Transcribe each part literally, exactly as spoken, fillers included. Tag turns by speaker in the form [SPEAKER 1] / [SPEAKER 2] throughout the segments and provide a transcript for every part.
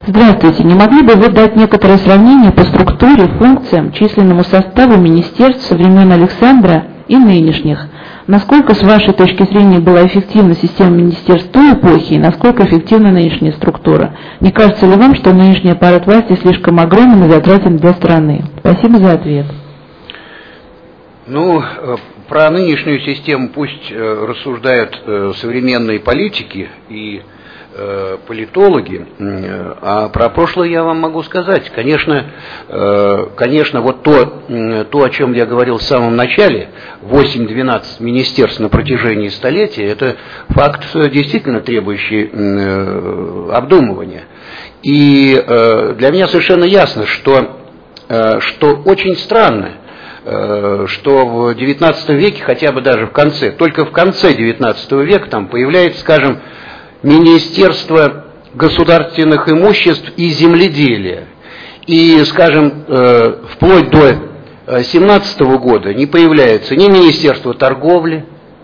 [SPEAKER 1] Здравствуйте. Не могли бы вы дать некоторое сравнение по структуре, функциям, численному составу министерств со времен Александра и нынешних? Насколько, с вашей точки зрения, была эффективна система министерств той эпохи и насколько эффективна нынешняя структура? Не кажется ли вам, что нынешний аппарат власти слишком огромен и затратен для страны? Спасибо за ответ.
[SPEAKER 2] Ну, про нынешнюю систему пусть рассуждают современные политики и политологи, а про прошлое я вам могу сказать. Конечно, конечно, вот то, то, о чем я говорил в самом начале, восемь-двенадцать министерств на протяжении столетия, это факт, действительно требующий обдумывания. И для меня совершенно ясно, что, что очень странно, что в девятнадцатом веке, хотя бы даже в конце, только в конце девятнадцатого века там появляется, скажем, Министерство государственных имуществ и земледелия. И, скажем, вплоть до семнадцатого года не появляется ни Министерство торговли,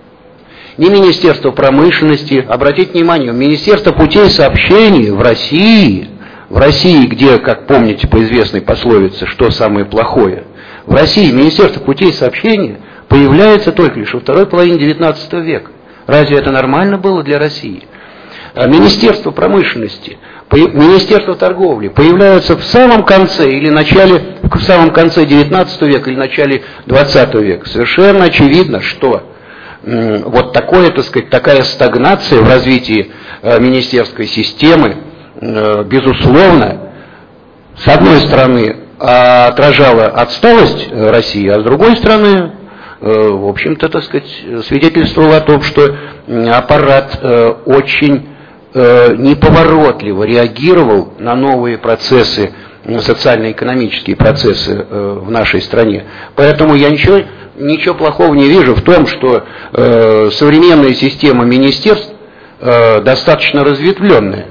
[SPEAKER 2] ни Министерство промышленности. Обратите внимание, Министерство путей сообщения в России, в России, где, как помните по известной пословице, что самое плохое, в России Министерство путей сообщения появляется только лишь во второй половине девятнадцатого века. Разве это нормально было для России? Министерство промышленности, Министерство торговли появляются в самом конце или начале, в самом конце девятнадцатого века или начале двадцатого века. Совершенно очевидно, что м, вот такое, так сказать, такая стагнация в развитии э, министерской системы, э, безусловно, с одной стороны, отражала отсталость России, а с другой стороны, э, в общем-то, так сказать, свидетельствовала о том, что аппарат э, очень неповоротливо реагировал на новые процессы, социально-экономические процессы в нашей стране. Поэтому я ничего, ничего плохого не вижу в том, что э, современная система министерств э, достаточно разветвленная.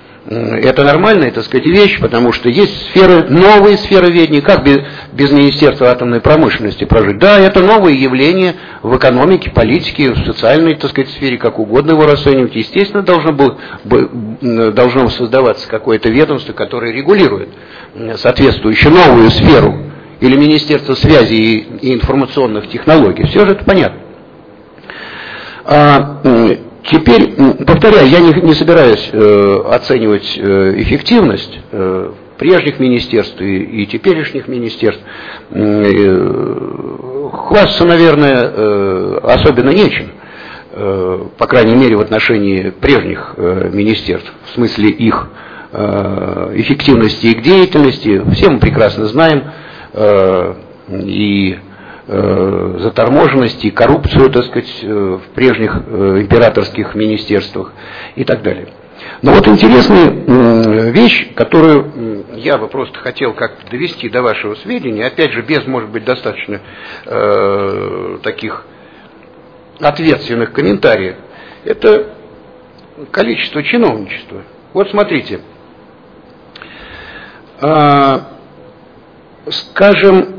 [SPEAKER 2] Это нормальная, так сказать, вещь, потому что есть сферы, новые сферы ведения, как без, без Министерства атомной промышленности прожить. Да, это новые явления в экономике, политике, в социальной, так сказать, сфере, как угодно его расценивать. Естественно, должно, было, должно создаваться какое-то ведомство, которое регулирует соответствующую новую сферу, или Министерство связи и информационных технологий. Все же это понятно. Теперь, повторяю, я не, не собираюсь э, оценивать э, эффективность э, прежних министерств и, и теперешних министерств. Э, хвастаться, наверное, э, особенно нечем, э, по крайней мере, в отношении прежних э, министерств, в смысле их э, эффективности и их деятельности. Все мы прекрасно знаем э, и заторможенность и коррупцию, так сказать, в прежних императорских министерствах и так далее. Но вот интересная вещь, которую я бы просто хотел как-то довести до вашего сведения, опять же, без, может быть, достаточно э, таких ответственных комментариев, это количество чиновничества. Вот смотрите, э, скажем,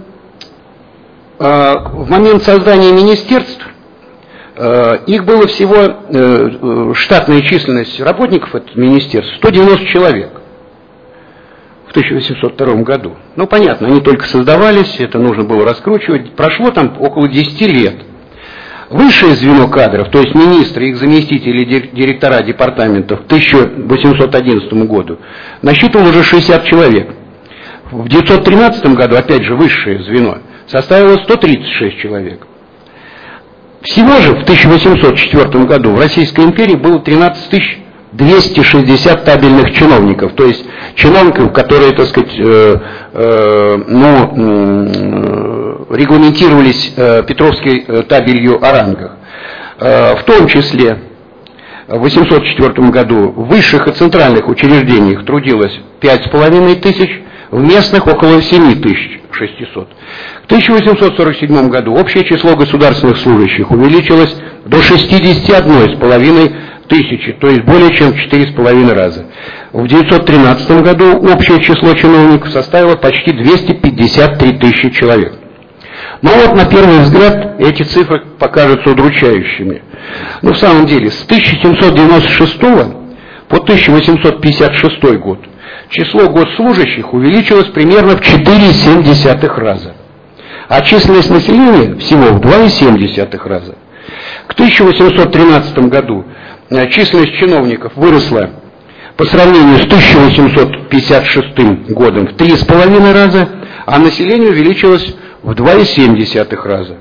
[SPEAKER 2] в момент создания министерств их было всего, штатная численность работников от министерств сто девяносто человек в тысяча восемьсот втором году. Ну, понятно, они только создавались, это нужно было раскручивать. Прошло там около десяти лет. Высшее звено кадров, то есть министры, их заместители, директора департаментов к тысяча восемьсот одиннадцатому году насчитывало уже шестьдесят человек. В девятьсот тринадцатом году, опять же, высшее звено составило сто тридцать шесть человек. Всего же в тысяча восемьсот четвёртом году в Российской империи было тринадцать тысяч двести шестьдесят табельных чиновников, то есть чиновников, которые, так сказать, э, э, ну, э, регламентировались э, Петровской э, табелью о рангах. Э, в том числе в восемьсот четвёртом году в высших и центральных учреждениях трудилось пять с половиной тысяч, в местных около семи тысяч шестисот. В тысяча восемьсот сорок седьмом году общее число государственных служащих увеличилось до шестидесяти одной с половиной тысячи, то есть более чем в четыре с половиной раза. В девятьсот тринадцатом году общее число чиновников составило почти двести пятьдесят три тысячи человек. Но вот на первый взгляд эти цифры покажутся удручающими. Но в самом деле с тысяча семьсот девяносто шестого по тысяча восемьсот пятьдесят шестой год
[SPEAKER 3] число госслужащих увеличилось примерно в четыре и семь десятых раза, а численность населения всего в два и семь десятых раза. К тысяча восемьсот тринадцатому году численность чиновников выросла по сравнению с тысяча восемьсот пятьдесят шестым годом в три с половиной раза, а население увеличилось в два и семь десятых раза.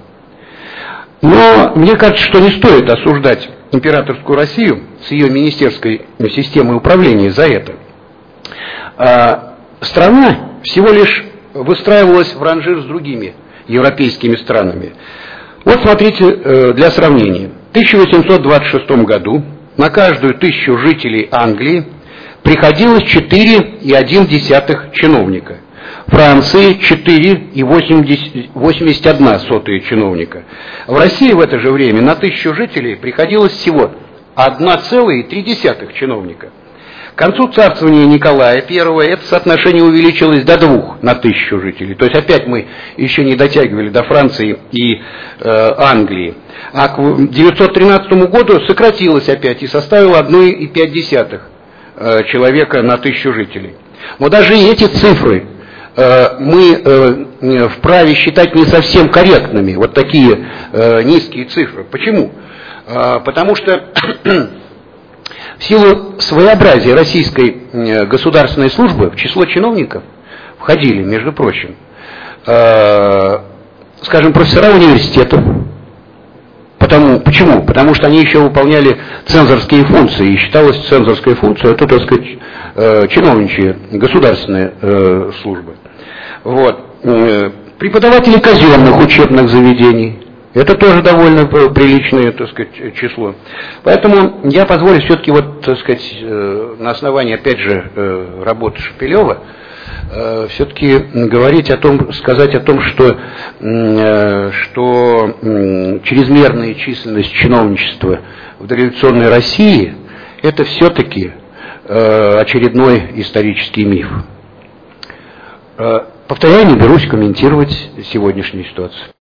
[SPEAKER 3] Но мне кажется, что не стоит осуждать императорскую Россию с ее министерской системой управления за это. А страна всего лишь выстраивалась в ранжир с другими европейскими странами. Вот смотрите, для сравнения. В тысяча восемьсот двадцать шестом году на каждую тысячу жителей Англии приходилось четыре и одна десятых чиновника. Франции четыре и восемьдесят одна сотая чиновника. В России в это же время на тысячу жителей приходилось всего одна целая три десятых чиновника. К концу царствования Николая Первого это соотношение увеличилось до двух на тысячу жителей. То есть опять мы еще не дотягивали до Франции и э, Англии. А к девятьсот тринадцатому году сократилось опять и составило одна и пять десятых э, человека на тысячу жителей. Но даже эти цифры э, мы э, вправе считать не совсем корректными. Вот такие э, низкие цифры. Почему? Э, потому что в силу своеобразия российской государственной службы в число чиновников входили, между прочим, э, скажем, профессора университетов. Потому, почему? Потому что они еще выполняли цензорские функции, и считалась цензорская функция, это, так сказать, э, чиновничья государственная э, служба. Вот. Э, преподаватели казенных учебных заведений. Это тоже довольно приличное, так сказать, число. Поэтому я позволю все-таки, вот, так сказать, на основании, опять же, работы Шепелева, все-таки говорить о том, сказать о том, что, что чрезмерная численность чиновничества в дореволюционной России – это все-таки очередной исторический миф. Повторяю, не берусь комментировать сегодняшнюю ситуацию.